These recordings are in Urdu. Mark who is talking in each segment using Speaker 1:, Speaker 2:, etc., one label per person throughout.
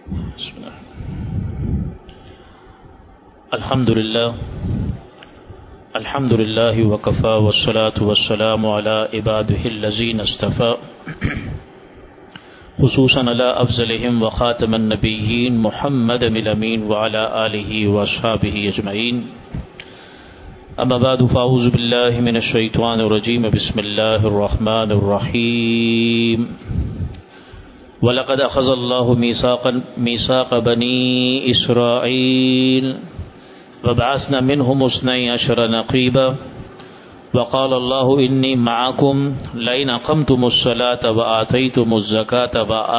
Speaker 1: بسم الله. الحمد لله وكفى والصلاة والسلام على عباده الذين اصطفى خصوصا على أفضلهم وخاتم النبيين محمد الأمين وعلى آله وأصحابه أجمعين. أما بعد فأعوذ بالله من الشيطان الرجيم. بسم الله الرحمن الرحيم. وَلَقَدْ أَخَذَ اللَّهُ مِيثَاقَ بَنِي إِسْرَائِيلَ وَبَعَثْنَا مِنْهُمُ اثْنَيْ عَشَرَ نَقِيبًا وَقَالَ اللَّهُ إِنِّي مَعَكُمْ لَئِنْ أَقَمْتُمُ الصَّلَاةَ وَآتَيْتُمُ الزَّكَاةَ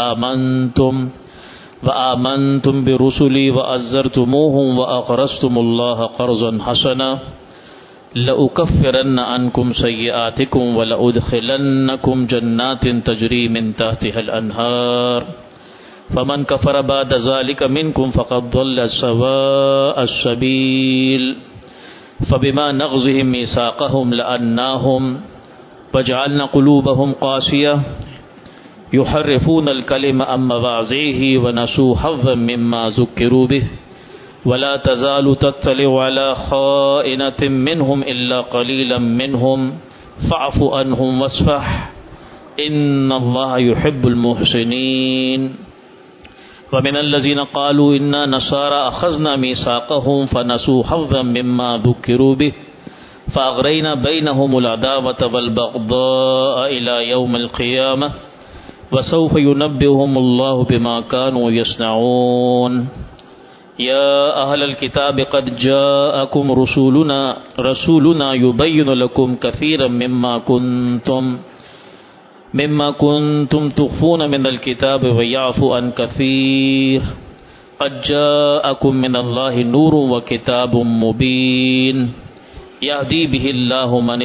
Speaker 1: وَآمَنْتُمْ بِرُسُلِي وَعَزَّرْتُمُوهُمْ وَأَقْرَضْتُمُ اللَّهَ قَرْضًا حَسَنًا لَأُكَفِّرَنَّ عَنْكُمْ سَيِّئَاتِكُمْ وَلَأُدْخِلَنَّكُمْ جَنَّاتٍ تَجْرِي مِنْ تَحْتِهَا الْأَنْهَارُ فَمَنْ كَفَرَ بَعْدَ ذَلِكَ مِنْكُمْ فَقَدْ ضَلَّ سَوَاءَ السَّبِيلِ. فَبِمَا نَقْضِهِمْ مِيثَاقَهُمْ لَعَنَّاهُمْ وَجَعَلْنَا قُلُوبَهُمْ قَاسِيَةً يُحَرِّفُونَ الْكَلِمَ عَن مَّوَاضِعِهِ وَنَسُوا حَظًّا مِّمَّا ذُكِّرُوا بِهِ وَلَا تَزَالُ تَطَّلِعُ عَلَىٰ خَائِنَةٍ مِّنْهُمْ إِلَّا قَلِيلًا مِّنْهُمْ فَاعْفُ عَنْهُمْ وَاصْفَحْ إِنَّ اللَّهَ يُحِبُّ الْمُحْسِنِينَ. وَمِنَ الَّذِينَ قَالُوا إِنَّا نَصَارَىٰ أَخَذْنَا مِيثَاقَهُمْ فَنَسُوا حَظًّا مِّمَّا ذُكِّرُوا بِهِ فَأَغْرَيْنَا بَيْنَهُمُ الْعَدَاوَةَ وَالْبَغْضَاءَ إِلَىٰ يَوْمِ الْقِيَامَةِ وَسَوْفَ يُنَبِّئُهُمُ اللَّهُ بِمَا كَانُوا يَصْنَعُونَ. يا أهل الكتاب قد جاءكم رسولنا يبين لكم كثيرا مما كنتم تخفون من الكتاب ويعفو عن كثير قد جاءكم من الله نور وكتاب مبين يهدي به الله من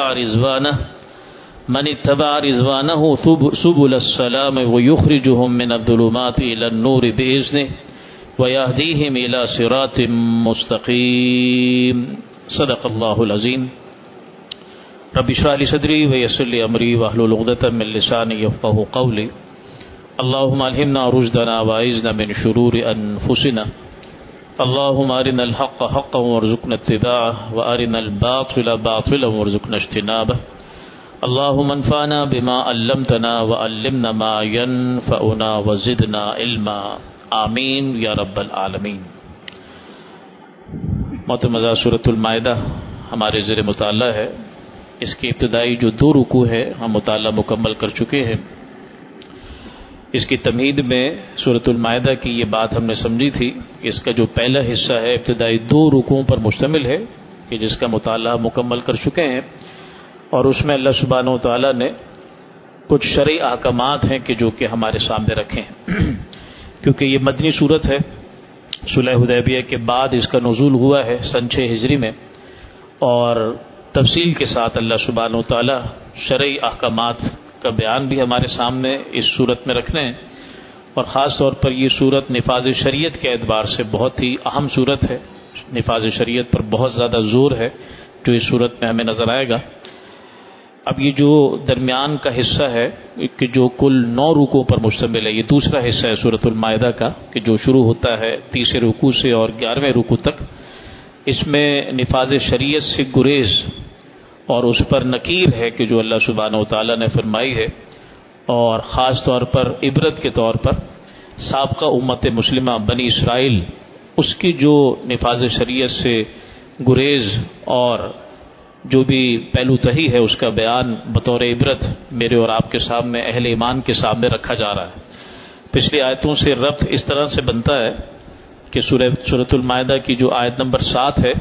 Speaker 1: اتبع رضوانه سبل السلام ويخرجهم من الظلمات إلى النور بإذنه وَيَهْدِيهِمْ إِلَى صِرَاطٍ مُّسْتَقِيمٍ. صدق اللہ العظیم. رب اشرح لي صدری ويسر لي أمری واحلل عقدۃ من لسانی يفقهوا قولی. اللهم ألهمنا رشدنا وأعذنا من شرور أنفسنا. اللهم أرنا الحق حقا وارزقنا اتباعه وأرنا الباطل باطلا وارزقنا اجتنابه. اللهم انفعنا بما علمتنا وعلمنا ما ينفعنا وزدنا علما. آمین یا رب العالمین. محترمہ سورۃ المائدہ ہمارے زیر مطالعہ ہے. اس کی ابتدائی جو 2 رکوع ہے ہم مطالعہ مکمل کر چکے ہیں. اس کی تمہید میں سورۃ المائدہ کی یہ بات ہم نے سمجھی تھی کہ اس کا جو پہلا حصہ ہے ابتدائی 2 رکوعوں پر مشتمل ہے کہ جس کا مطالعہ مکمل کر چکے ہیں، اور اس میں اللہ سبحانہ و تعالیٰ نے کچھ شرعی احکامات ہیں کہ جو کہ ہمارے سامنے رکھے ہیں. کیونکہ یہ مدنی صورت ہے، صلح حدیبیہ کے بعد اس کا نزول ہوا ہے سن 6 ہجری میں، اور تفصیل کے ساتھ اللہ سبحانہ و تعالی شرعی احکامات کا بیان بھی ہمارے سامنے اس صورت میں رکھنے ہیں. اور خاص طور پر یہ صورت نفاذ شریعت کے اعتبار سے بہت ہی اہم صورت ہے. نفاذ شریعت پر بہت زیادہ زور ہے جو اس صورت میں ہمیں نظر آئے گا. اب یہ جو درمیان کا حصہ ہے کہ جو کل 9 رکوعوں پر مشتمل ہے، یہ دوسرا حصہ ہے سورۃ المائدہ کا کہ جو شروع ہوتا ہے 30 رکوع سے اور 11ویں رکوع تک. اس میں نفاذ شریعت سے گریز اور اس پر نکیر ہے کہ جو اللہ سبحانہ و تعالیٰ نے فرمائی ہے، اور خاص طور پر عبرت کے طور پر سابقہ امت مسلمہ بنی اسرائیل اس کی جو نفاذ شریعت سے گریز اور جو بھی پہلو تہی ہے اس کا بیان بطور عبرت میرے اور آپ کے سامنے اہل ایمان کے سامنے رکھا جا رہا ہے. پچھلی آیتوں سے ربط اس طرح سے بنتا ہے کہ سورۃ المائدہ کی جو آیت نمبر 7 ہے،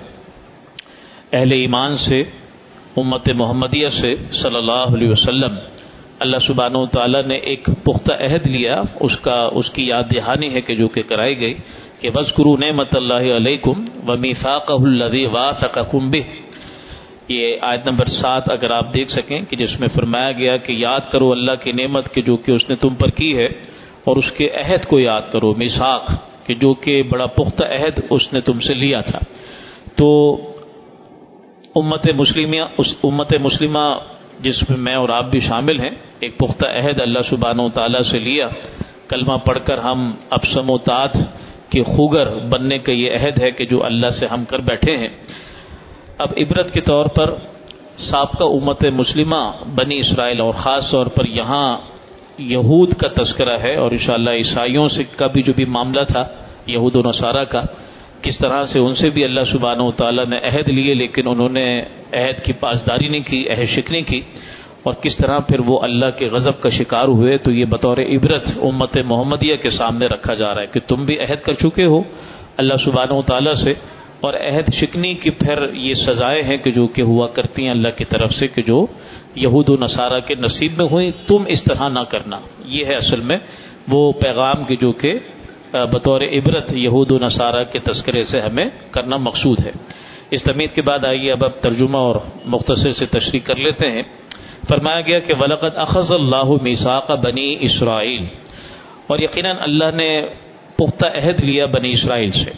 Speaker 1: اہل ایمان سے، امت محمدیہ سے صلی اللہ علیہ وسلم اللہ سبحانہ و تعالیٰ نے ایک پختہ عہد لیا. اس کی یاد دہانی ہے کہ جو کہ کرائی گئی کہ وَاذْكُرُوا نِعْمَتَ اللَّهِ عَلَيْكُمْ وَمِيثَاقَهُ الَّذِي وَاثَقَكُم بِهِ. یہ آیت نمبر 7 اگر آپ دیکھ سکیں کہ جس میں فرمایا گیا کہ یاد کرو اللہ کی نعمت کہ جو کہ اس نے تم پر کی ہے، اور اس کے عہد کو یاد کرو، میثاق کہ جو کہ بڑا پختہ عہد اس نے تم سے لیا تھا. تو امت مسلمہ جس میں اور آپ بھی شامل ہیں، ایک پختہ عہد اللہ سبحانہ و تعالیٰ سے لیا کلمہ پڑھ کر ہم ابسم و طاعت کے خوگر بننے کا یہ عہد ہے کہ جو اللہ سے ہم کر بیٹھے ہیں۔ اب عبرت کے طور پر سابقہ امت مسلمہ بنی اسرائیل اور خاص طور پر یہاں یہود کا تذکرہ ہے، اور انشاءاللہ عیسائیوں سے کا بھی جو بھی معاملہ تھا یہود و نصارہ کا، کس طرح سے ان سے بھی اللہ سبحانہ و تعالیٰ نے عہد لیے لیکن انہوں نے عہد کی پاسداری نہیں کی، عہد شکنی کی، اور کس طرح پھر وہ اللہ کے غضب کا شکار ہوئے۔ تو یہ بطور عبرت امت محمدیہ کے سامنے رکھا جا رہا ہے کہ تم بھی عہد کر چکے ہو اللہ سبحانہ و تعالیٰ سے، اور عہد شکنی کی پھر یہ سزائیں ہیں کہ جو کہ ہوا کرتی ہیں اللہ کی طرف سے کہ جو یہود و نصارہ کے نصیب میں ہوئی، تم اس طرح نہ کرنا۔ یہ ہے اصل میں وہ پیغام کہ جو کہ بطور عبرت یہود و نصارہ کے تذکرے سے ہمیں کرنا مقصود ہے۔ اس تمہید کے بعد آئیے اب ترجمہ اور مختصر سے تشریح کر لیتے ہیں۔ فرمایا گیا کہ وَلَقَدْ أَخَذَ اللَّهُ مِيثَاقَ بَنِي إِسرَائِيل، اور یقیناً اللہ نے پختہ عہد لیا بنی اسرائیل سے،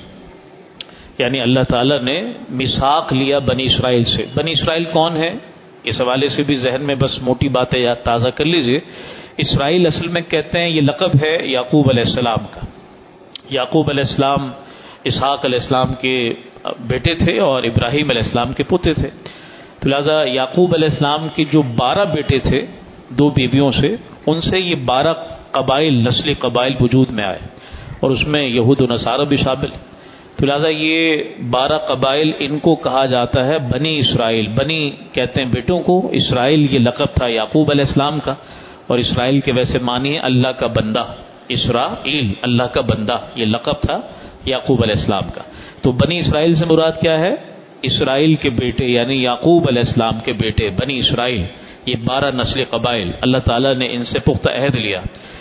Speaker 1: یعنی اللہ تعالیٰ نے میثاق لیا بنی اسرائیل سے۔ بنی اسرائیل کون ہے؟ اس حوالے سے بھی ذہن میں بس موٹی باتیں یاد تازہ کر لیجئے۔ اسرائیل اصل میں کہتے ہیں یہ لقب ہے یعقوب علیہ السلام کا۔ یعقوب علیہ السلام اسحاق علیہ السلام کے بیٹے تھے اور ابراہیم علیہ السلام کے پوتے تھے، تو لہذا یعقوب علیہ السلام کے جو 12 بیٹے تھے 2 بیویوں سے، ان سے یہ 12 قبائل نسلی قبائل وجود میں آئے، اور اس میں یہود و نصارہ بھی شامل، تو لہذا یہ 12 قبائل ان کو کہا جاتا ہے بنی اسرائیل۔ بنی کہتے ہیں بیٹوں کو، اسرائیل یہ لقب تھا یعقوب علیہ السلام کا، اور اسرائیل کے ویسے معنی ہے اللہ کا بندہ، اسرائیل اللہ کا بندہ، یہ لقب تھا یعقوب علیہ السلام کا۔ تو بنی اسرائیل سے مراد کیا ہے؟ اسرائیل کے بیٹے، یعنی یعقوب علیہ السلام کے بیٹے بنی اسرائیل، یہ 12 نسلی قبائل اللہ تعالیٰ نے ان سے پختہ عہد لیا۔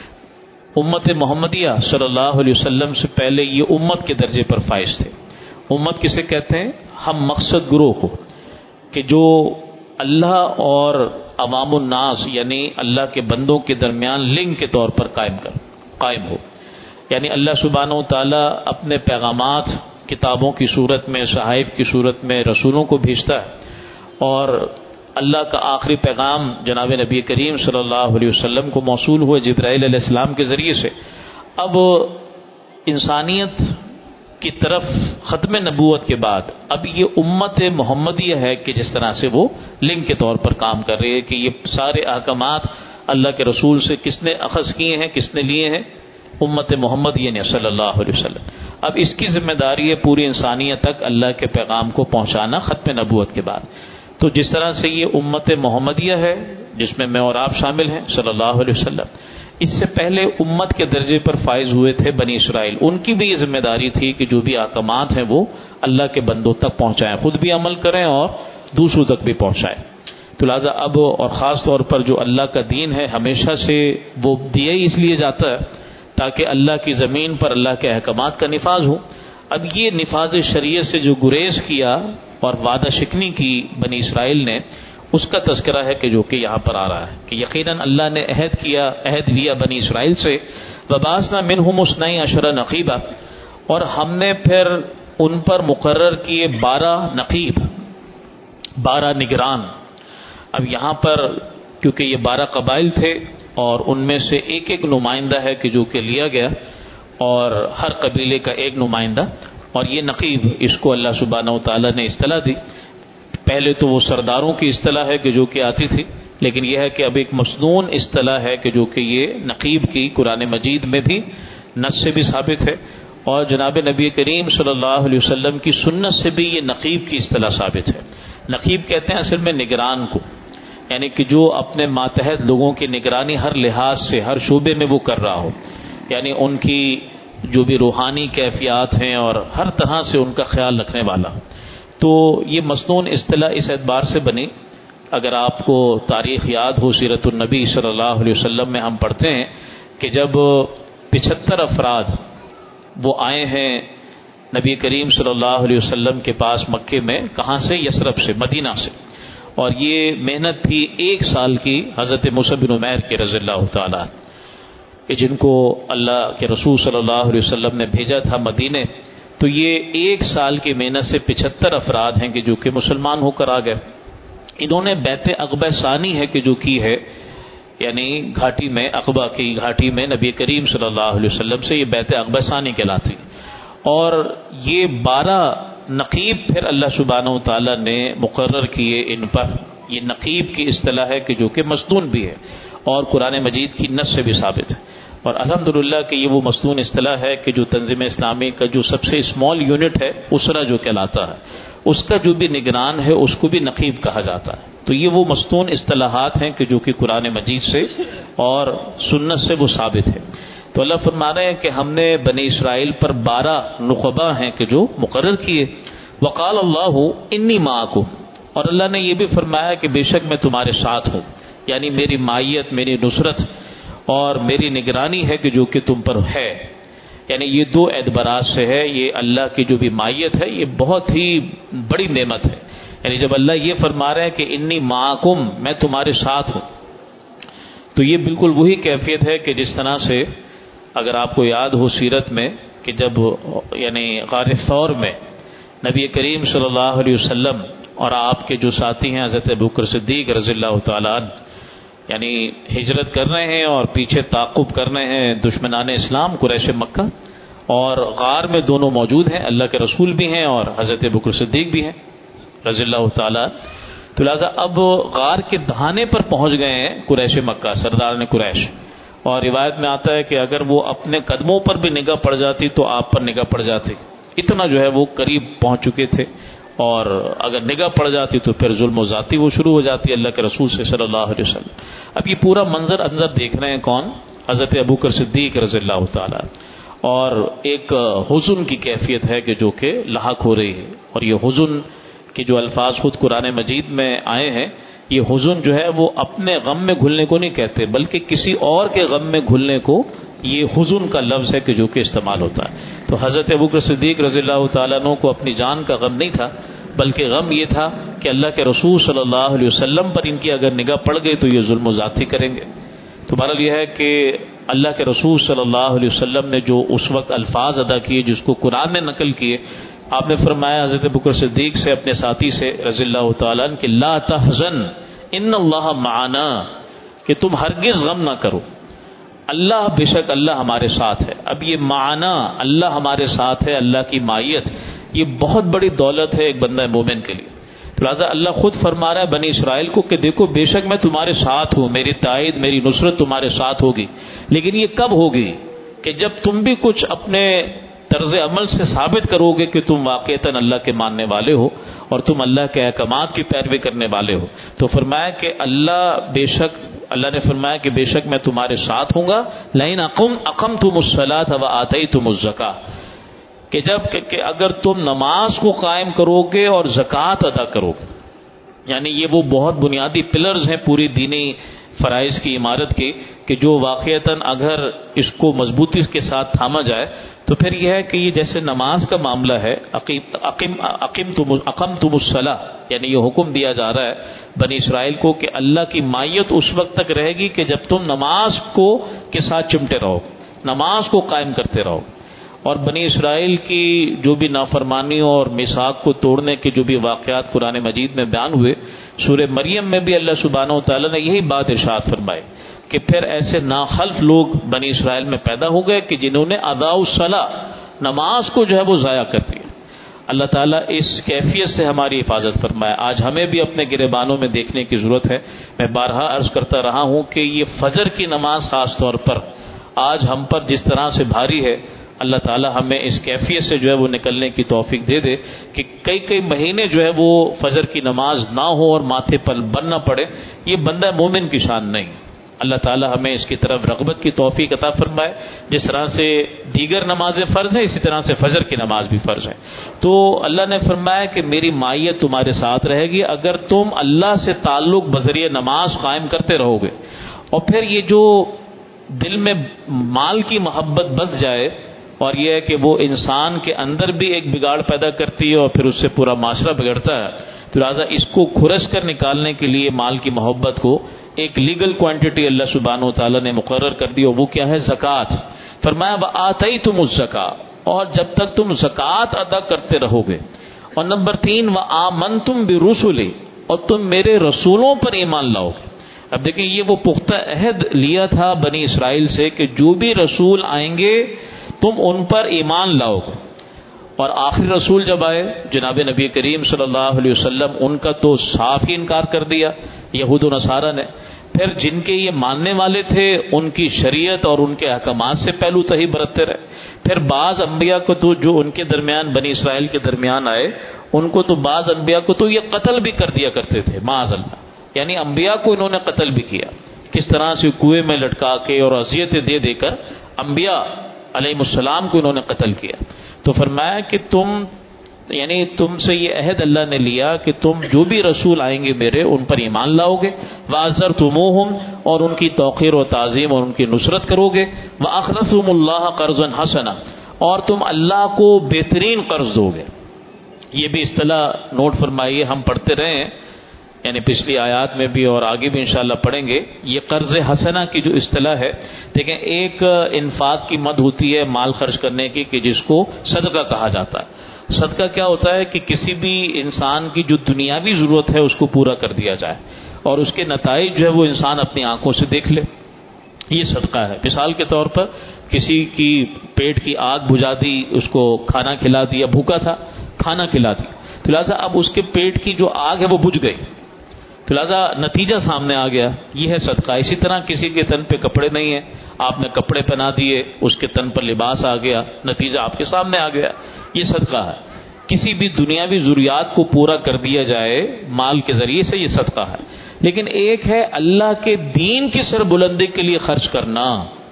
Speaker 1: امت محمدیہ صلی اللہ علیہ وسلم سے پہلے یہ امت کے درجے پر فائز تھے۔ امت کسے کہتے ہیں؟ ہم مقصد گروہ کو، کہ جو اللہ اور عوام الناس یعنی اللہ کے بندوں کے درمیان لنک کے طور پر قائم ہو، یعنی اللہ سبحانہ و تعالیٰ اپنے پیغامات کتابوں کی صورت میں، صحائف کی صورت میں رسولوں کو بھیجتا ہے، اور اللہ کا آخری پیغام جناب نبی کریم صلی اللہ علیہ وسلم کو موصول ہوئے جبرائیل علیہ السلام کے ذریعے سے۔ اب انسانیت کی طرف ختم نبوت کے بعد اب یہ امت محمدیہ ہے کہ جس طرح سے وہ لنک کے طور پر کام کر رہی ہے کہ یہ سارے احکامات اللہ کے رسول سے کس نے اخذ کیے ہیں، کس نے لیے ہیں؟ امت محمدیہ نے صلی اللہ علیہ وسلم۔ اب اس کی ذمہ داری ہے پوری انسانیت تک اللہ کے پیغام کو پہنچانا ختم نبوت کے بعد۔ تو جس طرح سے یہ امت محمدیہ ہے جس میں میں اور آپ شامل ہیں صلی اللہ علیہ وسلم، اس سے پہلے امت کے درجے پر فائز ہوئے تھے بنی اسرائیل، ان کی بھی یہ ذمہ داری تھی کہ جو بھی احکامات ہیں وہ اللہ کے بندوں تک پہنچائیں، خود بھی عمل کریں اور دوسروں تک بھی پہنچائیں۔ تو لہٰذا اب اور خاص طور پر جو اللہ کا دین ہے ہمیشہ سے وہ دیا ہی اس لیے جاتا ہے تاکہ اللہ کی زمین پر اللہ کے احکامات کا نفاذ ہو۔ اب یہ نفاذ شریعت سے جو گریز کیا اور وعدہ شکنی کی بنی اسرائیل نے، اس کا تذکرہ ہے کہ جو کہ یہاں پر آ رہا ہے کہ یقیناً اللہ نے عہد لیا بنی اسرائیل سے، وَبَعَثْنَا مِنْهُمُ اثْنَيْ عَشَرَ نَقِيبًا، اور ہم نے پھر ان پر مقرر کیے 12 نقیب، 12 نگران۔ اب یہاں پر کیونکہ یہ 12 قبائل تھے اور ان میں سے ایک ایک نمائندہ ہے کہ جو کہ لیا گیا، اور ہر قبیلے کا ایک نمائندہ، اور یہ نقیب اس کو اللہ سبحانہ و تعالیٰ نے اصطلاح دی۔ پہلے تو وہ سرداروں کی اصطلاح ہے کہ جو کہ آتی تھی، لیکن یہ ہے کہ اب ایک مسنون اصطلاح ہے کہ جو کہ یہ نقیب کی قرآن مجید میں بھی نص سے بھی ثابت ہے، اور جناب نبی کریم صلی اللہ علیہ وسلم کی سنت سے بھی یہ نقیب کی اصطلاح ثابت ہے۔ نقیب کہتے ہیں اصل میں نگران کو، یعنی کہ جو اپنے ماتحت لوگوں کی نگرانی ہر لحاظ سے ہر شعبے میں وہ کر رہا ہو، یعنی ان کی جو بھی روحانی کیفیات ہیں اور ہر طرح سے ان کا خیال رکھنے والا۔ تو یہ مسنون اصطلاح اس اعتبار سے بنی، اگر آپ کو تاریخ یاد ہو سیرت النبی صلی اللہ علیہ وسلم میں ہم پڑھتے ہیں کہ جب 75 افراد وہ آئے ہیں نبی کریم صلی اللہ علیہ وسلم کے پاس مکے میں، کہاں سے؟ یثرب سے، مدینہ سے، اور یہ محنت تھی 1 سال کی حضرت موسیٰ بن عمیر کے رضی اللہ تعالیٰ کہ جن کو اللہ کے رسول صلی اللہ علیہ وسلم نے بھیجا تھا مدینے۔ تو یہ 1 سال کی محنت سے 75 افراد ہیں کہ جو کہ مسلمان ہو کر آ گئے۔ انہوں نے بیعت عقبہ ثانی ہے کہ جو کی ہے یعنی گھاٹی میں، عقبہ کی گھاٹی میں نبی کریم صلی اللہ علیہ وسلم سے یہ بیعت عقبہ ثانی کہلاتی. اور یہ 12 نقیب پھر اللہ سبحانہ و تعالیٰ نے مقرر کیے ان پر. یہ نقیب کی اصطلاح ہے کہ جو کہ مسنون بھی ہے اور قرآن مجید کی نص سے بھی ثابت ہے. اور الحمدللہ کہ یہ وہ مسنون اصطلاح ہے کہ جو تنظیم اسلامی کا جو سب سے اسمال یونٹ ہے، اسرہ جو کہلاتا ہے، اس کا جو بھی نگران ہے اس کو بھی نقیب کہا جاتا ہے. تو یہ وہ مسنون اصطلاحات ہیں کہ جو کہ قرآن مجید سے اور سنت سے وہ ثابت ہے. تو اللہ فرما رہے ہیں کہ ہم نے بنی اسرائیل پر 12 نخبہ ہیں کہ جو مقرر کیے. وقال اللہ انی معکم، اور اللہ نے یہ بھی فرمایا کہ بے شک میں تمہارے ساتھ ہوں، یعنی میری معیت، میری نصرت اور میری نگرانی ہے کہ جو کہ تم پر ہے. یعنی یہ 2 اعتبارات سے ہے. یہ اللہ کی جو بھی معیت ہے یہ بہت ہی بڑی نعمت ہے. یعنی جب اللہ یہ فرما رہا ہے کہ انی معکم، میں تمہارے ساتھ ہوں، تو یہ بالکل وہی کیفیت ہے کہ جس طرح سے اگر آپ کو یاد ہو سیرت میں کہ جب یعنی غار ثور میں نبی کریم صلی اللہ علیہ وسلم اور آپ کے جو ساتھی ہیں حضرت ابوبکر صدیق رضی اللہ تعالیٰ عنہ یعنی ہجرت کر رہے ہیں اور پیچھے تعاقب کر رہے ہیں دشمنان اسلام قریش مکہ، اور غار میں دونوں موجود ہیں، اللہ کے رسول بھی ہیں اور حضرت ابوبکر صدیق بھی ہیں رضی اللہ تعالیٰ. تو لہٰذا اب غار کے دہانے پر پہنچ گئے ہیں قریش مکہ، سردار نے قریش. اور روایت میں آتا ہے کہ اگر وہ اپنے قدموں پر بھی نگاہ پڑ جاتی تو آپ پر نگاہ پڑ جاتی. اتنا جو ہے وہ قریب پہنچ چکے تھے، اور اگر نگاہ پڑ جاتی تو پھر ظلم و زیادتی وہ شروع ہو جاتی اللہ کے رسول سے صلی اللہ علیہ وسلم. اب یہ پورا منظر اندر دیکھ رہے ہیں کون؟ حضرت ابوبکر صدیق رضی اللہ تعالیٰ. اور ایک حزن کی کیفیت ہے کہ جو کہ لاحق ہو رہی ہے. اور یہ حزن کے جو الفاظ خود قرآن مجید میں آئے ہیں، یہ حزن جو ہے وہ اپنے غم میں گھلنے کو نہیں کہتے بلکہ کسی اور کے غم میں گھلنے کو یہ حزن کا لفظ ہے کہ جو کہ استعمال ہوتا ہے. تو حضرت ابوبکر صدیق رضی اللہ تعالیٰ عنہ کو اپنی جان کا غم نہیں تھا، بلکہ غم یہ تھا کہ اللہ کے رسول صلی اللہ علیہ وسلم پر ان کی اگر نگاہ پڑ گئی تو یہ ظلم و زیادتی کریں گے. تو بہرحال یہ ہے کہ اللہ کے رسول صلی اللہ علیہ وسلم نے جو اس وقت الفاظ ادا کیے جس کو قرآن نے نقل کیے، آپ نے فرمایا حضرت ابوبکر صدیق سے اپنے ساتھی سے رضی اللہ تعالیٰ عنہ کہ لا تحزن ان اللہ معنا، کہ تم ہرگز غم نہ کرو، اللہ بے شک اللہ ہمارے ساتھ ہے. اب یہ معنا اللہ ہمارے ساتھ ہے، اللہ کی معیت، یہ بہت بڑی دولت ہے ایک بندہ مومن کے لیے. تو لہٰذا اللہ خود فرما رہا ہے بنی اسرائیل کو کہ دیکھو بے شک میں تمہارے ساتھ ہوں، میری تائید، میری نصرت تمہارے ساتھ ہوگی. لیکن یہ کب ہوگی؟ کہ جب تم بھی کچھ اپنے طرز عمل سے ثابت کرو گے کہ تم واقعتاً اللہ کے ماننے والے ہو اور تم اللہ کے احکامات کی پیروی کرنے والے ہو. تو فرمایا کہ اللہ نے فرمایا کہ بے شک میں تمہارے ساتھ ہوں گا. لئن اقمتم الصلاۃ وآتیتم الزکاۃ، کہ اگر تم نماز کو قائم کرو گے اور زکوٰۃ ادا کرو گے. یعنی یہ وہ بہت بنیادی پلرز ہیں پوری دینی فرائض کی عمارت کے کہ جو واقعتاً اگر اس کو مضبوطی کے ساتھ تھاما جائے تو پھر یہ ہے کہ یہ جیسے نماز کا معاملہ ہے، اقمتم الصلاۃ، یعنی یہ حکم دیا جا رہا ہے بنی اسرائیل کو کہ اللہ کی معیت اس وقت تک رہے گی کہ جب تم نماز کو کے ساتھ چمٹے رہو، نماز کو قائم کرتے رہو. اور بنی اسرائیل کی جو بھی نافرمانیوں اور میثاق کو توڑنے کے جو بھی واقعات قرآن مجید میں بیان ہوئے، سورہ مریم میں بھی اللہ سبحانہ و تعالیٰ نے یہی بات ارشاد فرمائی کہ پھر ایسے ناخلف لوگ بنی اسرائیل میں پیدا ہو گئے کہ جنہوں نے اضاعوا الصلاۃ، نماز کو جو ہے وہ ضائع کر دیا. اللہ تعالیٰ اس کیفیت سے ہماری حفاظت فرمائے. آج ہمیں بھی اپنے گریبانوں میں دیکھنے کی ضرورت ہے. میں بارہا عرض کرتا رہا ہوں کہ یہ فجر کی نماز خاص طور پر آج ہم پر جس طرح سے بھاری ہے، اللہ تعالیٰ ہمیں اس کیفیت سے جو ہے وہ نکلنے کی توفیق دے دے کہ کئی مہینے جو ہے وہ فجر کی نماز نہ ہو اور ماتھے پر بن نہ پڑے. یہ بندہ مومن کی شان نہیں. اللہ تعالیٰ ہمیں اس کی طرف رغبت کی توفیق عطا فرمائے. جس طرح سے دیگر نمازیں فرض ہیں اسی طرح سے فجر کی نماز بھی فرض ہے. تو اللہ نے فرمایا کہ میری معیت تمہارے ساتھ رہے گی اگر تم اللہ سے تعلق بذریعہ نماز قائم کرتے رہو گے. اور پھر یہ جو دل میں مال کی محبت بس جائے اور یہ ہے کہ وہ انسان کے اندر بھی ایک بگاڑ پیدا کرتی ہے اور پھر اس سے پورا معاشرہ بگڑتا ہے. تو لہٰذا اس کو کھرچ کر نکالنے کے لیے مال کی محبت کو ایک لیگل کوانٹٹی اللہ سبحانہ و تعالیٰ نے مقرر کر دی اور وہ کیا ہے؟ زکوٰۃ. فرمایا وآتیتم الزکاۃ، اور جب تک تم زکوٰۃ ادا کرتے رہو گے. اور نمبر 3 وآمنتم برسلی، اور تم میرے رسولوں پر ایمان لاؤ گے. اب دیکھیں یہ وہ پختہ عہد لیا تھا بنی اسرائیل سے کہ جو بھی رسول آئیں گے تم ان پر ایمان لاؤ گے، اور آخری رسول جب آئے جناب نبی کریم صلی اللہ علیہ وسلم، ان کا تو صاف ہی انکار کر دیا یہود و نصارہ نے۔ پھر جن کے یہ ماننے والے تھے ان کی شریعت اور ان کے احکامات سے پہلو تہی برتتے رہے۔ پھر بعض انبیاء کو تو جو ان کے درمیان بنی اسرائیل کے درمیان آئے ان کو تو بعض انبیاء کو تو یہ قتل بھی کر دیا کرتے تھے معاذ اللہ، یعنی انبیاء کو انہوں نے قتل بھی کیا، کس طرح سے کنویں میں لٹکا کے اور اذیتیں دے دے کر انبیاء علیہ السلام کو انہوں نے قتل کیا۔ تو فرمایا کہ تم سے یہ عہد اللہ نے لیا کہ تم جو بھی رسول آئیں گے میرے ان پر ایمان لاؤ گے، وَعَزَّرْتُمُوهُمْ اور ان کی توقیر و تعظیم اور ان کی نصرت کرو گے، وَأَقْرَضْتُمُ اللَّهَ قَرْضًا حَسَنًا اور تم اللہ کو بہترین قرض دو گے۔ یہ بھی اصطلاح نوٹ فرمائیے، ہم پڑھتے رہے ہیں یعنی پچھلی آیات میں بھی اور آگے بھی انشاءاللہ پڑھیں گے۔ یہ قرض حسنہ کی جو اصطلاح ہے، دیکھیں ایک انفاق کی مد ہوتی ہے مال خرچ کرنے کی کہ جس کو صدقہ کہا جاتا ہے۔ صدقہ کیا ہوتا ہے کہ کسی بھی انسان کی جو دنیاوی ضرورت ہے اس کو پورا کر دیا جائے اور اس کے نتائج جو ہے وہ انسان اپنی آنکھوں سے دیکھ لے، یہ صدقہ ہے۔ مثال کے طور پر کسی کی پیٹ کی آگ بجھا دی، اس کو کھانا کھلا دیا، بھوکا تھا کھانا کھلا دیا، تو لہٰذا اب اس کے پیٹ کی جو آگ ہے وہ بجھ گئی، تو لہٰذا نتیجہ سامنے آ گیا، یہ ہے صدقہ۔ اسی طرح کسی کے تن پہ کپڑے نہیں ہیں، آپ نے کپڑے پہنا دیے، اس کے تن پر لباس آ گیا، نتیجہ آپ کے سامنے آ گیا، یہ صدقہ ہے۔ کسی بھی دنیاوی ضروریات کو پورا کر دیا جائے مال کے ذریعے سے، یہ صدقہ ہے۔ لیکن ایک ہے اللہ کے دین کی سربلندی کے لیے خرچ کرنا،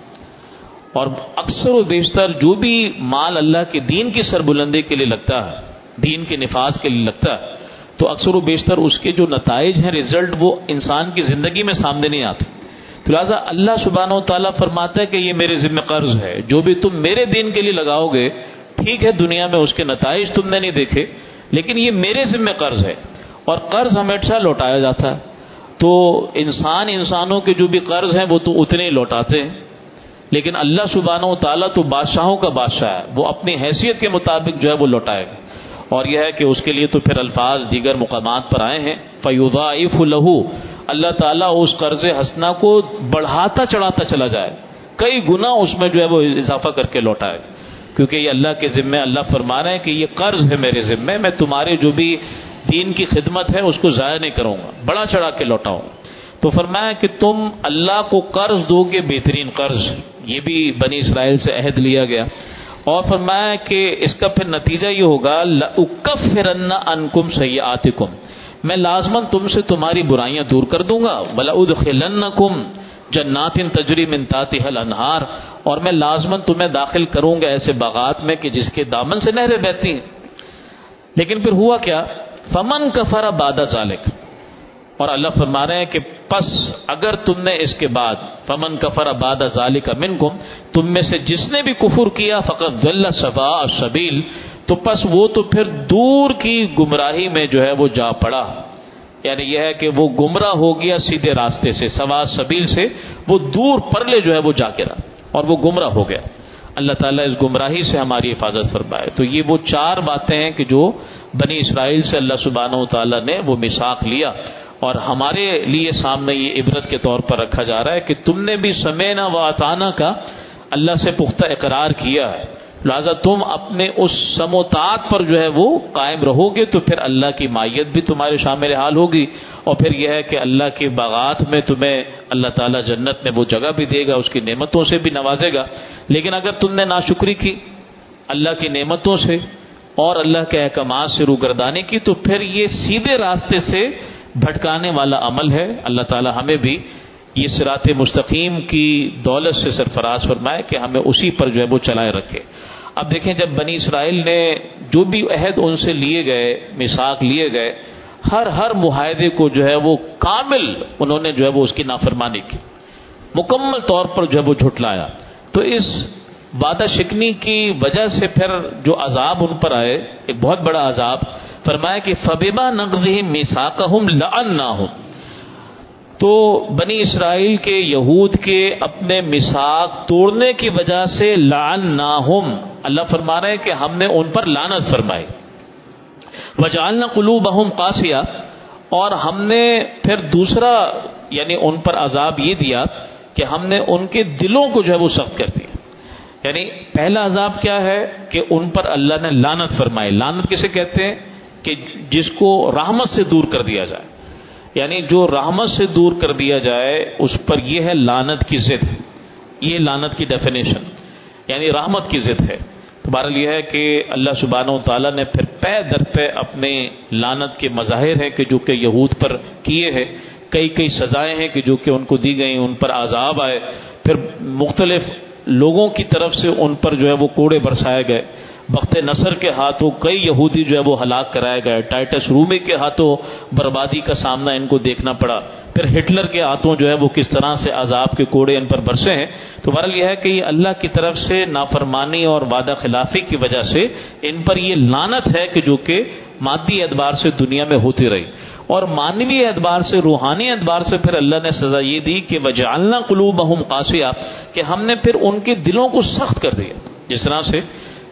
Speaker 1: اور اکثر و بیشتر جو بھی مال اللہ کے دین کی سربلندی کے لیے لگتا ہے، دین کے نفاذ کے لیے لگتا ہے، تو اکثر و بیشتر اس کے جو نتائج ہیں، رزلٹ، وہ انسان کی زندگی میں سامنے نہیں آتے۔ تو لہٰذا اللہ سبحانہ و تعالیٰ فرماتا ہے کہ یہ میرے ذمہ قرض ہے، جو بھی تم میرے دین کے لیے لگاؤ گے، ٹھیک ہے دنیا میں اس کے نتائج تم نے نہیں دیکھے، لیکن یہ میرے ذمہ قرض ہے، اور قرض ہمیشہ لوٹایا جاتا ہے۔ تو انسانوں کے جو بھی قرض ہیں وہ تو اتنے ہی لوٹاتے ہیں، لیکن اللہ سبحانہ و تعالیٰ تو بادشاہوں کا بادشاہ ہے، وہ اپنی حیثیت کے مطابق جو ہے وہ لوٹائے گا۔ اور یہ ہے کہ اس کے لیے تو پھر الفاظ دیگر مقامات پر آئے ہیں، فَيُضَاعِفُ لَهُ اللہ تعالیٰ اس قرض حسنہ کو بڑھاتا چڑھاتا چلا جائے، کئی گنا اس میں جو ہے وہ اضافہ کر کے لوٹائے گا، کیونکہ یہ اللہ کے ذمہ، اللہ فرما رہے ہیں کہ یہ قرض ہے میرے ذمہ، میں تمہارے جو بھی دین کی خدمت ہے اس کو ضائع نہیں کروں گا، بڑا چڑھا کے لوٹاؤں۔ تو فرمایا کہ تم اللہ کو قرض دو گے بہترین قرض، یہ بھی بنی اسرائیل سے عہد لیا گیا۔ اور فرمایا کہ اس کا پھر نتیجہ یہ ہوگا لَأُكَفِّرَنَّ عَنْكُمْ سَيِّئَاتِكُمْ میں لازماً تم سے تمہاری برائیاں دور کر دوں گا، وَلَأُدْخِلَنَّكُمْ جَنَّاتٍ تَجْرِي مِن تَحْتِهَا الْأَنْهَارُ اور میں لازماً تمہیں داخل کروں گا ایسے باغات میں کہ جس کے دامن سے نہریں بہتی ہیں۔ لیکن پھر ہوا کیا؟ فَمَن كَفَرَ بَعْدَ ذَلِكَ اور اللہ فرما رہے ہیں کہ پس اگر تم نے اس کے بعد فمن کفر بعد ذالک منکم تم میں سے جس نے بھی کفر کیا فقد ضل سواء السبیل تو پس وہ تو پھر دور کی گمراہی میں جو ہے وہ جا پڑا، یعنی یہ ہے کہ وہ گمراہ ہو گیا سیدھے راستے سے، سواء السبیل سے وہ دور پرلے جو ہے وہ جا کے رہا اور وہ گمراہ ہو گیا۔ اللہ تعالیٰ اس گمراہی سے ہماری حفاظت فرمائے۔ تو یہ وہ چار باتیں ہیں کہ جو بنی اسرائیل سے اللہ سبحانہ و تعالیٰ نے وہ میثاق لیا، اور ہمارے لیے سامنے یہ عبرت کے طور پر رکھا جا رہا ہے کہ تم نے بھی سمینا و اطعنا کا اللہ سے پختہ اقرار کیا ہے، لہذا تم اپنے اس سم و طاعت پر جو ہے وہ قائم رہو گے تو پھر اللہ کی مائیت بھی تمہارے شامل حال ہوگی، اور پھر یہ ہے کہ اللہ کے باغات میں تمہیں اللہ تعالیٰ جنت میں وہ جگہ بھی دے گا، اس کی نعمتوں سے بھی نوازے گا۔ لیکن اگر تم نے ناشکری کی اللہ کی نعمتوں سے اور اللہ کے احکامات سے روگردانی کی تو پھر یہ سیدھے راستے سے بھٹکانے والا عمل ہے۔ اللہ تعالی ہمیں بھی یہ صراط مستقیم کی دولت سے سرفراز فرمائے کہ ہمیں اسی پر جو ہے وہ چلائے رکھے۔ اب دیکھیں جب بنی اسرائیل نے جو بھی عہد ان سے لیے گئے، میثاق لیے گئے، ہر معاہدے کو جو ہے وہ کامل انہوں نے جو ہے وہ اس کی نافرمانی کی، مکمل طور پر جو ہے وہ جھٹلایا، تو اس وعدہ شکنی کی وجہ سے پھر جو عذاب ان پر آئے، ایک بہت بڑا عذاب، فرمایا کہ فَبِمَا نَقْضِهِمْ مِيثَاقَهُمْ لَعَنَّاهُمْ تو بنی اسرائیل کے یہود کے اپنے میثاق توڑنے کی وجہ سے لَعَنَّاهُمْ اللہ فرما رہے ہیں کہ ہم نے ان پر لعنت فرمائی، وَجَعَلْنَا قُلُوبَهُمْ قَاسِيَةً اور ہم نے پھر دوسرا یعنی ان پر عذاب یہ دیا کہ ہم نے ان کے دلوں کو جو ہے وہ سخت کر دیا. یعنی پہلا عذاب کیا ہے کہ ان پر اللہ نے لعنت فرمائی. لعنت کسے کہتے ہیں؟ کہ جس کو رحمت سے دور کر دیا جائے. یعنی جو رحمت سے دور کر دیا جائے اس پر یہ ہے لعنت کی ضد. یہ لعنت کی ڈیفینیشن یعنی رحمت کی ضد ہے. تو بہرحال یہ ہے کہ اللہ سبحانہ و تعالیٰ نے پھر پے در پہ اپنے لعنت کے مظاہر ہیں کہ جو کہ یہود پر کیے ہیں. کئی سزائیں ہیں کہ جو کہ ان کو دی گئیں, ان پر عذاب آئے. پھر مختلف لوگوں کی طرف سے ان پر جو ہے وہ کوڑے برسائے گئے. بخت نصر کے ہاتھوں کئی یہودی جو ہے وہ ہلاک کرائے گئے. ٹائٹس رومی کے ہاتھوں بربادی کا سامنا ان کو دیکھنا پڑا. پھر ہٹلر کے ہاتھوں جو ہے وہ کس طرح سے عذاب کے کوڑے ان پر برسے ہیں. تو بہرحال یہ ہے کہ یہ اللہ کی طرف سے نافرمانی اور وعدہ خلافی کی وجہ سے ان پر یہ لعنت ہے کہ جو کہ مادی اعتبار سے دنیا میں ہوتی رہی, اور مانوی اعتبار سے, روحانی اعتبار سے پھر اللہ نے سزا یہ دی کہ وجعلنا قلوبہم قاسیہ, کہ ہم نے پھر ان کے دلوں کو سخت کر دیا. جس طرح سے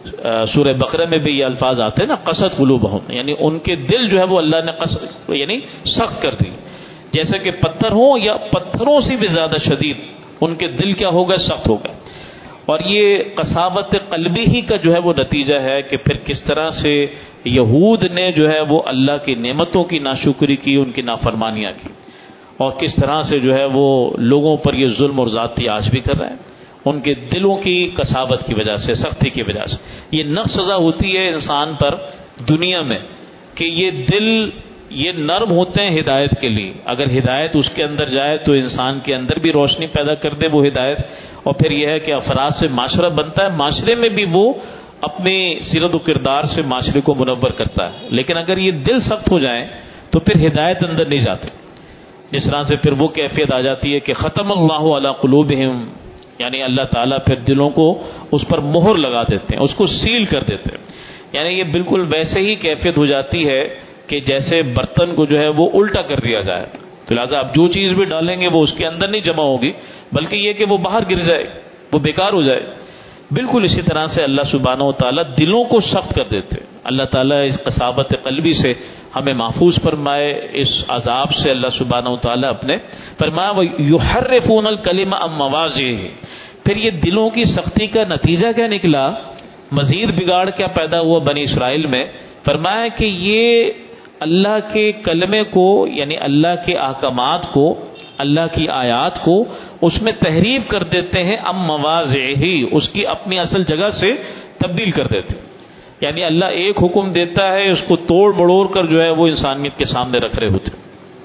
Speaker 1: سورہ بقرہ میں بھی یہ الفاظ آتے ہیں نا, قسط قلوبہم, یعنی ان کے دل جو ہے وہ اللہ نے یعنی سخت کر دی. جیسے کہ پتھر ہوں یا پتھروں سے بھی زیادہ شدید ان کے دل کیا ہو گئے, سخت ہو گئے. اور یہ قساوت قلبی ہی کا جو ہے وہ نتیجہ ہے کہ پھر کس طرح سے یہود نے جو ہے وہ اللہ کی نعمتوں کی ناشکری کی, ان کی نافرمانیاں کی, اور کس طرح سے جو ہے وہ لوگوں پر یہ ظلم اور زیادتی آج بھی کر رہے ہیں ان کے دلوں کی قساوت کی وجہ سے, سختی کی وجہ سے. یہ نقص سزا ہوتی ہے انسان پر دنیا میں کہ یہ دل یہ نرم ہوتے ہیں ہدایت کے لیے. اگر ہدایت اس کے اندر جائے تو انسان کے اندر بھی روشنی پیدا کر دے وہ ہدایت, اور پھر یہ ہے کہ افراد سے معاشرہ بنتا ہے, معاشرے میں بھی وہ اپنی سیرت و کردار سے معاشرے کو منور کرتا ہے. لیکن اگر یہ دل سخت ہو جائیں تو پھر ہدایت اندر نہیں جاتے. جس طرح سے پھر وہ کیفیت آ جاتی ہے کہ ختم اللہ علی قلوبہم, یعنی اللہ تعالیٰ پھر دلوں کو اس پر مہر لگا دیتے ہیں, اس کو سیل کر دیتے ہیں. یعنی یہ بالکل ویسے ہی کیفیت ہو جاتی ہے کہ جیسے برتن کو جو ہے وہ الٹا کر دیا جائے. تو لہٰذا آپ جو چیز بھی ڈالیں گے وہ اس کے اندر نہیں جمع ہوگی, بلکہ یہ کہ وہ باہر گر جائے, وہ بیکار ہو جائے. بالکل اسی طرح سے اللہ سبحانہ و تعالیٰ دلوں کو سخت کر دیتے. اللہ تعالیٰ اس قساوت قلبی سے ہمیں محفوظ فرمائے, اس عذاب سے اللہ سبحانہ و تعالیٰ اپنے فرمایا وَيُحَرِّفُونَ الْكَلِمَ عَن مَّوَاضِعِهِ. پھر یہ دلوں کی سختی کا نتیجہ کیا نکلا, مزید بگاڑ کیا پیدا ہوا بنی اسرائیل میں. فرمایا کہ یہ اللہ کے کلمے کو, یعنی اللہ کے احکامات کو, اللہ کی آیات کو اس میں تحریف کر دیتے ہیں. ام مواضعہ, اس کی اپنی اصل جگہ سے تبدیل کر دیتے. یعنی اللہ ایک حکم دیتا ہے, اس کو توڑ مڑوڑ کر جو ہے وہ انسانیت کے سامنے رکھ رہے ہوتے.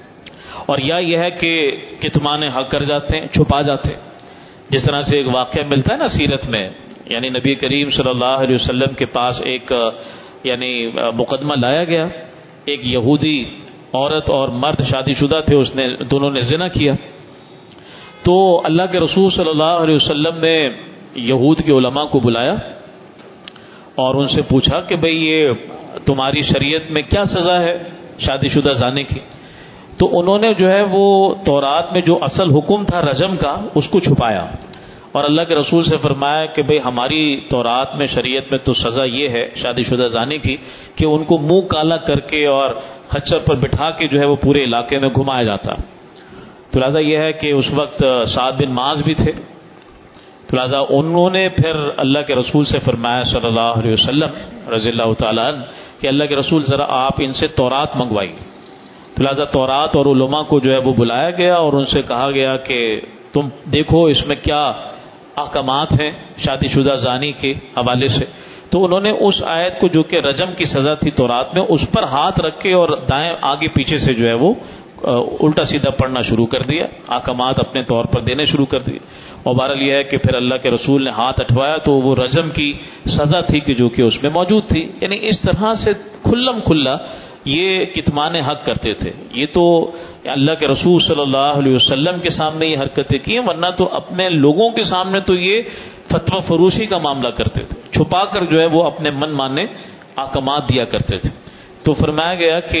Speaker 1: اور یا یہ ہے کہ کتمان حق کر جاتے ہیں, چھپا جاتے ہیں. جس طرح سے ایک واقعہ ملتا ہے نا سیرت میں, یعنی نبی کریم صلی اللہ علیہ وسلم کے پاس ایک یعنی مقدمہ لایا گیا. ایک یہودی عورت اور مرد شادی شدہ تھے, اس نے دونوں نے زنا کیا. تو اللہ کے رسول صلی اللہ علیہ وسلم نے یہود کے علماء کو بلایا اور ان سے پوچھا کہ بھئی یہ تمہاری شریعت میں کیا سزا ہے شادی شدہ زانے کی. تو انہوں نے جو ہے وہ تورات میں جو اصل حکم تھا رجم کا, اس کو چھپایا, اور اللہ کے رسول سے فرمایا کہ بھئی ہماری تورات میں شریعت میں تو سزا یہ ہے شادی شدہ زانے کی کہ ان کو منہ کالا کر کے اور خچر پر بٹھا کے جو ہے وہ پورے علاقے میں گھمایا جاتا. تو لہٰذا یہ ہے کہ اس وقت سعد بن معاذ بھی تھے. تو لہٰذا انہوں نے پھر اللہ کے رسول سے فرمایا صلی اللہ علیہ وسلم رضی اللہ تعالیٰ عنہ کہ اللہ کے رسول ذرا آپ ان سے تورات منگوائیے. تو لہٰذا تورات اور علماء کو جو ہے وہ بلایا گیا اور ان سے کہا گیا کہ تم دیکھو اس میں کیا احکامات ہیں شادی شدہ زانی کے حوالے سے. تو انہوں نے اس آیت کو جو کہ رجم کی سزا تھی تورات میں, اس پر ہاتھ رکھ کے اور دائیں آگے پیچھے سے جو ہے وہ الٹا سیدھا پڑھنا شروع کر دیا, احکامات اپنے طور پر دینے شروع کر دیے. اور بہرحال یہ ہے کہ پھر اللہ کے رسول نے ہاتھ اٹھوایا تو وہ رجم کی سزا تھی کہ جو کہ اس میں موجود تھی. یعنی اس طرح سے کھلم کھلا یہ کتمان حق کرتے تھے. یہ تو اللہ کے رسول صلی اللہ علیہ وسلم کے سامنے یہ حرکتیں کی ہیں, ورنہ تو اپنے لوگوں کے سامنے تو یہ فتویٰ فروشی کا معاملہ کرتے تھے, چھپا کر جو ہے وہ اپنے من مانے احکامات دیا کرتے تھے. تو فرمایا گیا کہ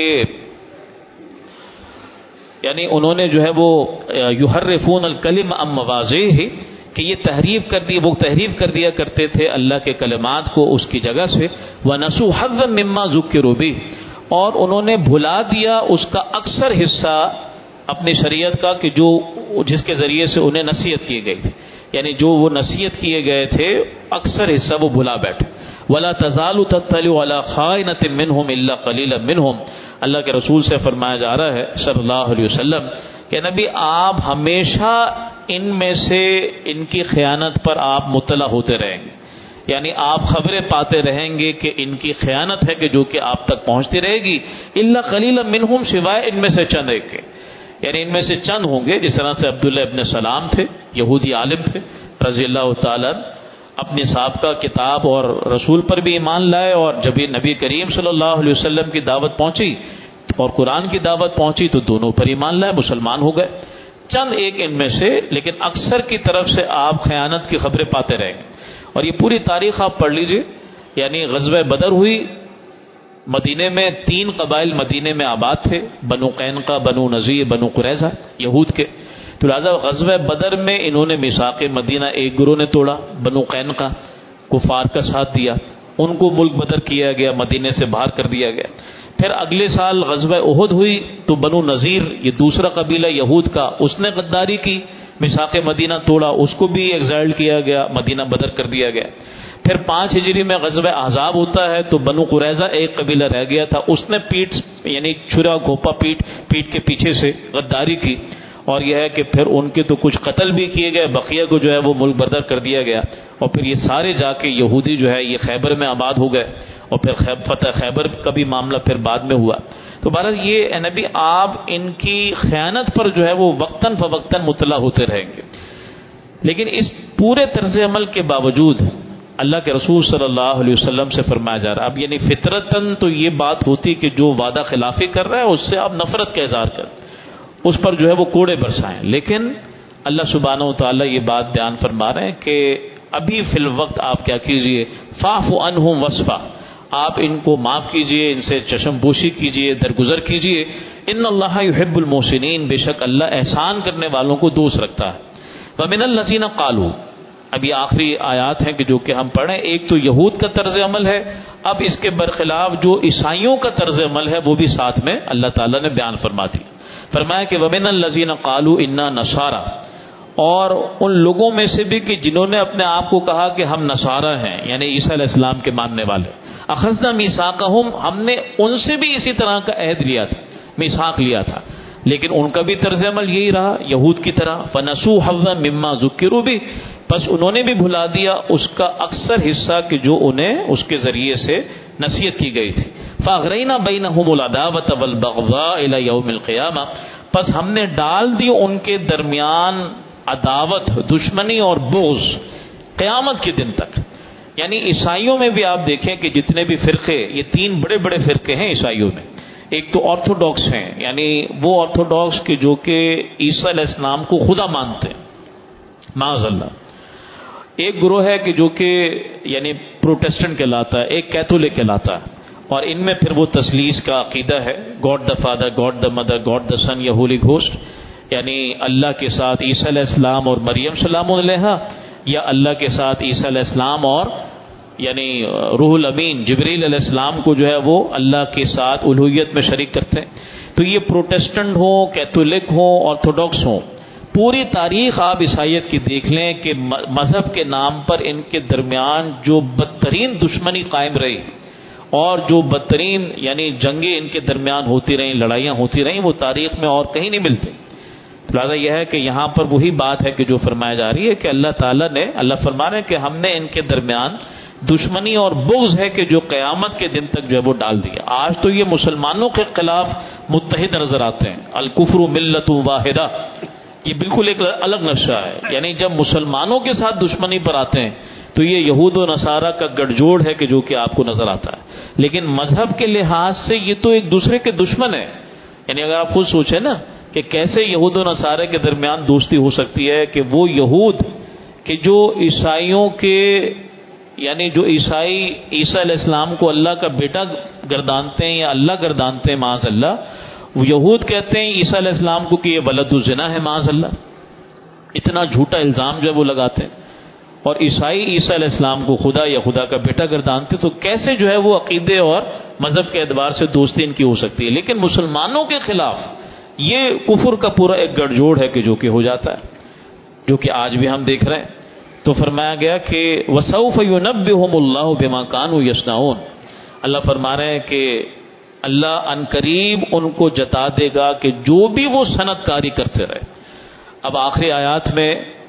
Speaker 1: یعنی انہوں نے جو ہے وہ یحرفون الکلم عن مواضعہ, کہ یہ تحریف کر دی, وہ تحریف کر دیا کرتے تھے اللہ کے کلمات کو اس کی جگہ سے. ونسوا حظا مما ذکروا بہ, اور انہوں نے بھلا دیا اس کا اکثر حصہ اپنی شریعت کا کہ جو جس کے ذریعے سے انہیں نصیحت کی گئی تھی، یعنی جو وہ نصیحت کیے گئے تھے اکثر حصہ وہ بھلا بیٹھے. وَلَا تَزَالُ تَطَّلِعُ عَلَىٰ خَائِنَةٍ مِّنْهُمْ إِلَّا قَلِيلًا مِّنْهُمْ. اللہ کے رسول سے فرمایا جا رہا ہے صلی اللہ علیہ وسلم کہ نبی آپ ہمیشہ ان میں سے ان کی خیانت پر آپ مطلع ہوتے رہیں گے، یعنی آپ خبریں پاتے رہیں گے کہ ان کی خیانت ہے کہ جو کہ آپ تک پہنچتی رہے گی. الا قلیلا منہم، سوائے ان میں سے چند ایک کے، یعنی ان میں سے چند ہوں گے. جس طرح سے عبداللہ ابن سلام تھے، یہودی عالم تھے رضی اللہ تعالیٰ، اپنی سابقہ کتاب اور رسول پر بھی ایمان لائے، اور جب یہ نبی کریم صلی اللہ علیہ وسلم کی دعوت پہنچی اور قرآن کی دعوت پہنچی تو دونوں پر ایمان لائے، مسلمان ہو گئے. چند ایک ان میں سے، لیکن اکثر کی طرف سے آپ خیانت کی خبریں پاتے رہیں گے. اور یہ پوری تاریخ آپ پڑھ لیجئے، یعنی غزوہ بدر ہوئی، مدینے میں 3 قبائل مدینے میں آباد تھے، بنو قینقاع، بنو نذیر، بنو قریظہ، یہود کے. تو لہٰذا غزوہ بدر میں انہوں نے میثاق مدینہ ایک گروہ نے توڑا، بنو قینقاع، کفار کا ساتھ دیا، ان کو ملک بدر کیا گیا، مدینے سے باہر کر دیا گیا. پھر اگلے سال غزوہ احد ہوئی تو بنو نذیر، یہ دوسرا قبیلہ یہود کا، اس نے غداری کی، میثاق مدینہ توڑا، اس کو بھی ایگزائل کیا گیا، مدینہ بدر کر دیا گیا. پھر 5 ہجری میں غزوہ احزاب ہوتا ہے تو بنو قریظہ ایک قبیلہ رہ گیا تھا، اس نے پیٹ یعنی چھرا گھوپا پیٹ کے پیچھے سے غداری کی، اور یہ ہے کہ پھر ان کے تو کچھ قتل بھی کیے گئے، بقیہ کو جو ہے وہ ملک بدر کر دیا گیا. اور پھر یہ سارے جا کے یہودی جو ہے یہ خیبر میں آباد ہو گئے، اور پھر فتح خیبر کا بھی معاملہ پھر بعد میں ہوا. تو بہرحال یہ اے نبی آپ ان کی خیانت پر جو ہے وہ وقتاً فوقتاً مطلع ہوتے رہیں گے. لیکن اس پورے طرز عمل کے باوجود اللہ کے رسول صلی اللہ علیہ وسلم سے فرمایا جا رہا ہے، اب یعنی فطرتاً تو یہ بات ہوتی کہ جو وعدہ خلافی کر رہا ہے اس سے آپ نفرت کا اظہار کریں، اس پر جو ہے وہ کوڑے برسائیں. لیکن اللہ سبحانہ و تعالیٰ یہ بات بیان فرما رہے ہیں کہ ابھی فی الوقت آپ کیا کیجئے، فاعف عنہم واصفح، آپ ان کو معاف کیجئے، ان سے چشم پوشی کیجئے، درگزر کیجئے. ان اللہ یحب المحسنین، بے شک اللہ احسان کرنے والوں کو دوست رکھتا ہے. ومن الذین قالوا، اب یہ آخری آیات ہیں کہ جو کہ ہم پڑھیں. ایک تو یہود کا طرز عمل ہے، اب اس کے برخلاف جو عیسائیوں کا طرز عمل ہے وہ بھی ساتھ میں اللہ تعالیٰ نے بیان فرما دی. فرمایا کہ ومن الذین قالوا انا نصارى، اور ان لوگوں میں سے بھی کہ جنہوں نے اپنے آپ کو کہا کہ ہم نصارہ ہیں، یعنی عیسیٰ علیہ السلام کے ماننے والے. اخذنا میثاقہم، ہم نے ان سے بھی اسی طرح کا عہد لیا تھا، میثاق لیا تھا، لیکن ان کا بھی طرز عمل یہی رہا یہود کی طرح. فنسوا حظا مما ذکروا به، بس انہوں نے بھی بھلا دیا اس کا اکثر حصہ کہ جو انہیں اس کے ذریعے سے نصیحت کی گئی تھی. فاغرینا بینہم العداوۃ والبغضاء الی یوم القیامہ، پس ہم نے ڈال دی ان کے درمیان عداوت، دشمنی اور بغض قیامت کے دن تک. یعنی عیسائیوں میں بھی آپ دیکھیں کہ جتنے بھی فرقے، یہ 3 بڑے بڑے فرقے ہیں عیسائیوں میں. ایک تو آرتھوڈاکس ہیں، یعنی وہ آرتھوڈاکس کے جو کہ عیسیٰ علیہ السلام کو خدا مانتے ہیں، معاذ اللہ. ایک گروہ ہے کہ جو کہ یعنی پروٹیسٹنٹ کہلاتا ہے، ایک کیتھولک کہلاتا ہے، اور ان میں پھر وہ تثلیث کا عقیدہ ہے، God the father, God the mother, God the son یا ہولی گھوسٹ، یعنی اللہ کے ساتھ عیسیٰ علیہ السلام اور مریم سلام علیہا، یا اللہ کے ساتھ عیسیٰ علیہ السلام اور یعنی روح الامین جبریل علیہ السلام کو جو ہے وہ اللہ کے ساتھ الوہیت میں شریک کرتے ہیں. تو یہ پروٹیسٹنٹ ہوں، کیتھولک ہوں، آرتھوڈاکس ہوں، پوری تاریخ آپ عیسائیت کی دیکھ لیں کہ مذہب کے نام پر ان کے درمیان جو بدترین دشمنی قائم رہی اور جو بدترین یعنی جنگیں ان کے درمیان ہوتی رہیں، لڑائیاں ہوتی رہیں، وہ تاریخ میں اور کہیں نہیں ملتی. لہٰذا یہ ہے کہ یہاں پر وہی بات ہے کہ جو فرمایا جا رہی ہے کہ اللہ تعالیٰ نے، اللہ فرما رہے ہیں کہ ہم نے ان کے درمیان دشمنی اور بغض ہے کہ جو قیامت کے دن تک جو ہے وہ ڈال دیا. آج تو یہ مسلمانوں کے خلاف متحد نظر آتے ہیں، الکفر ملت واحدہ، یہ بالکل ایک الگ نقشہ ہے. یعنی جب مسلمانوں کے ساتھ دشمنی پر آتے ہیں تو یہ یہود و نصارہ کا گٹھ جوڑ ہے کہ جو کہ آپ کو نظر آتا ہے. لیکن مذہب کے لحاظ سے یہ تو ایک دوسرے کے دشمن ہیں. یعنی اگر آپ خود سوچیں نا کہ کیسے یہود و نصارہ کے درمیان دوستی ہو سکتی ہے کہ وہ یہود کہ جو عیسائیوں کے یعنی جو عیسائی عیسیٰ علیہ السلام کو اللہ کا بیٹا گردانتے ہیں یا اللہ گردانتے ہیں معاذ اللہ، وہ یہود کہتے ہیں عیسیٰ علیہ السلام کو کہ یہ ولد الزنا ہے معاذ اللہ. اتنا جھوٹا الزام جو ہے وہ لگاتے ہیں. اور عیسائی عیسیٰ علیہ السلام کو خدا یا خدا کا بیٹا گردانتے. تو کیسے جو ہے وہ عقیدے اور مذہب کے اعتبار سے دوستی ان کی ہو سکتی ہے. لیکن مسلمانوں کے خلاف یہ کفر کا پورا ایک گڑھ جوڑ ہے کہ جو کہ ہو جاتا ہے، جو کہ آج بھی ہم دیکھ رہے ہیں۔ تو فرمایا گیا کہ وَسَوْفَ يُنَبِّئُهُمُ اللَّهُ بِمَا كَانُوا يَصْنَعُونَ، اللہ فرما رہے ہیں کہ اللہ ان قریب ان کو جتا دے گا کہ جو بھی وہ صنعت کاری کرتے رہے۔ اب آخری آیات میں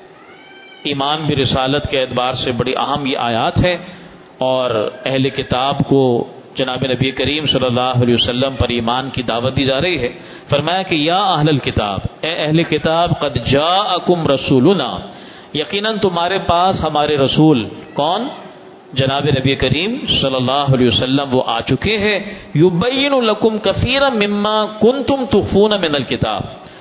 Speaker 1: ایمان برسالت کے اعتبار سے بڑی اہم یہ آیات ہے، اور اہل کتاب کو جناب نبی کریم صلی اللہ علیہ وسلم پر ایمان کی دعوت دی جا رہی ہے۔ فرمایا کہ یا اہل الکتاب، اے اہل کتاب، قد جاءکم رسولنا، یقیناً تمہارے پاس ہمارے رسول کون؟ جناب نبی کریم صلی اللہ علیہ وسلم وہ آ چکے ہیں۔ یبین لکم کثیرا مما کنتم تخفون من الکتاب،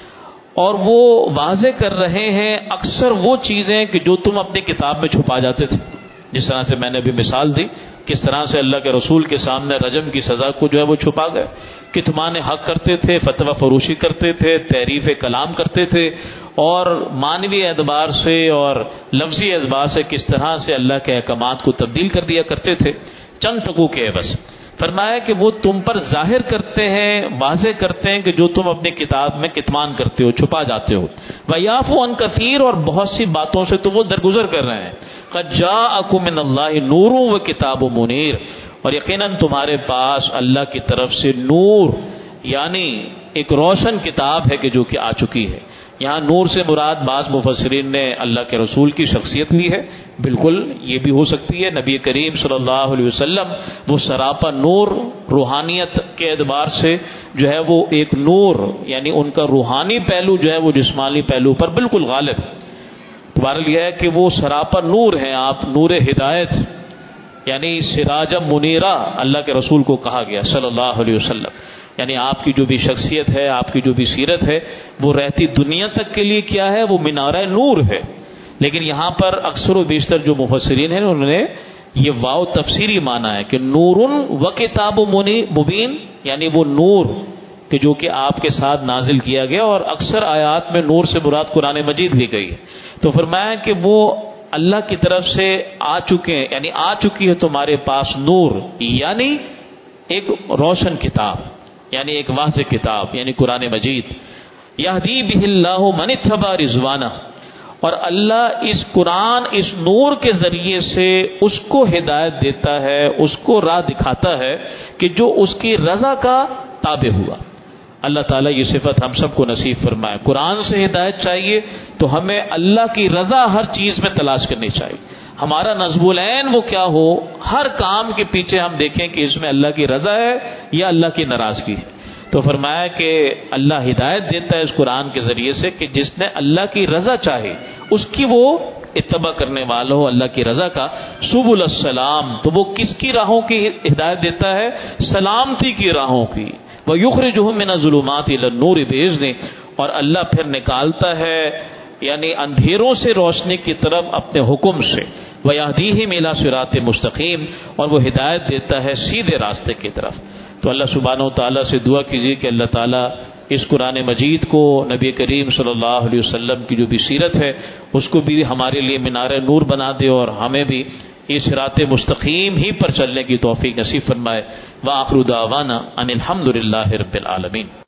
Speaker 1: اور وہ واضح کر رہے ہیں اکثر وہ چیزیں کہ جو تم اپنی کتاب میں چھپا جاتے تھے۔ جس طرح سے میں نے بھی مثال دی کس طرح سے اللہ کے رسول کے سامنے رجم کی سزا کو جو ہے وہ چھپا گئے، کتمان حق کرتے تھے، فتویٰ فروشی کرتے تھے، تحریف کلام کرتے تھے، اور معنوی اعتبار سے اور لفظی اعتبار سے کس طرح سے اللہ کے احکامات کو تبدیل کر دیا کرتے تھے، چند ٹکو کے بس۔ فرمایا کہ وہ تم پر ظاہر کرتے ہیں، واضح کرتے ہیں کہ جو تم اپنی کتاب میں کتمان کرتے ہو، چھپا جاتے ہو۔ وَيَعْفُو عَنْ كَثِيرٍ، اور بہت سی باتوں سے تو وہ درگزر کر رہے ہیں۔ قَدْ جَاءَكُم مِّنَ اللَّهِ نُورٌ وَكِتَابٌ مُنِيرٌ، اور یقیناً تمہارے پاس اللہ کی طرف سے نور، یعنی ایک روشن کتاب ہے کہ جو کہ آ چکی ہے۔ یہاں نور سے مراد بعض مفسرین نے اللہ کے رسول کی شخصیت لی ہے، بالکل یہ بھی ہو سکتی ہے۔ نبی کریم صلی اللہ علیہ وسلم وہ سراپا نور، روحانیت کے اعتبار سے جو ہے وہ ایک نور، یعنی ان کا روحانی پہلو جو ہے وہ جسمانی پہلو پر بالکل غالب ہے۔ تمہارے لیے ہے کہ وہ سراپا نور ہیں، آپ نور ہدایت، یعنی سراج منیرہ اللہ کے رسول کو کہا گیا صلی اللہ علیہ وسلم، یعنی آپ کی جو بھی شخصیت ہے، آپ کی جو بھی سیرت ہے، وہ رہتی دنیا تک کے لیے کیا ہے؟ وہ منارہ نور ہے۔ لیکن یہاں پر اکثر و بیشتر جو مفسرین ہیں انہوں نے یہ واو تفسیری مانا ہے کہ نور و کتاب مبین، یعنی وہ نور کہ جو کہ آپ کے ساتھ نازل کیا گیا، اور اکثر آیات میں نور سے مراد قرآن مجید لی گئی ہے۔ تو فرمایا کہ وہ اللہ کی طرف سے آ چکے ہیں، یعنی آ چکی ہے تمہارے پاس نور، یعنی ایک روشن کتاب، یعنی ایک واضح کتاب، یعنی قرآن مجید۔ یہدی بہ اللہ من اتبع رضوانہ، اور اللہ اس قرآن، اس نور کے ذریعے سے اس کو ہدایت دیتا ہے، اس کو راہ دکھاتا ہے کہ جو اس کی رضا کا تابع ہوا۔ اللہ تعالیٰ یہ صفت ہم سب کو نصیب فرمائے۔ قرآن سے ہدایت چاہیے تو ہمیں اللہ کی رضا ہر چیز میں تلاش کرنی چاہیے۔ ہمارا نصب العین وہ کیا ہو، ہر کام کے پیچھے ہم دیکھیں کہ اس میں اللہ کی رضا ہے یا اللہ کی ناراضگی ہے۔ تو فرمایا کہ اللہ ہدایت دیتا ہے اس قرآن کے ذریعے سے کہ جس نے اللہ کی رضا چاہے اس کی وہ اتباع کرنے والا ہو اللہ کی رضا کا۔ سبل السلام، تو وہ کس کی راہوں کی ہدایت دیتا ہے؟ سلامتی کی راہوں کی۔ وَيُخْرِجُهُم مِّنَ الظُّلُمَاتِ إِلَى النُّورِ بِإِذْنِهِ، اور اللہ پھر نکالتا ہے یعنی اندھیروں سے روشنی کی طرف اپنے حکم سے۔ وَيَهْدِيهِمْ إِلَى صِرَاطٍ مُسْتَقِيمٍ، اور وہ ہدایت دیتا ہے سیدھے راستے کی طرف۔ تو اللہ سبحانہ و تعالیٰ سے دعا کیجیے کہ اللہ تعالیٰ اس قرآن مجید کو، نبی کریم صلی اللہ علیہ وسلم کی جو بھی سیرت ہے اس کو بھی ہمارے لیے مینار نور بنا دے، اور ہمیں بھی اس صراط مستقیم ہی پر چلنے کی توفیق نصیب فرمائے۔ وآخر دعوانا ان الحمد للہ رب العالمین۔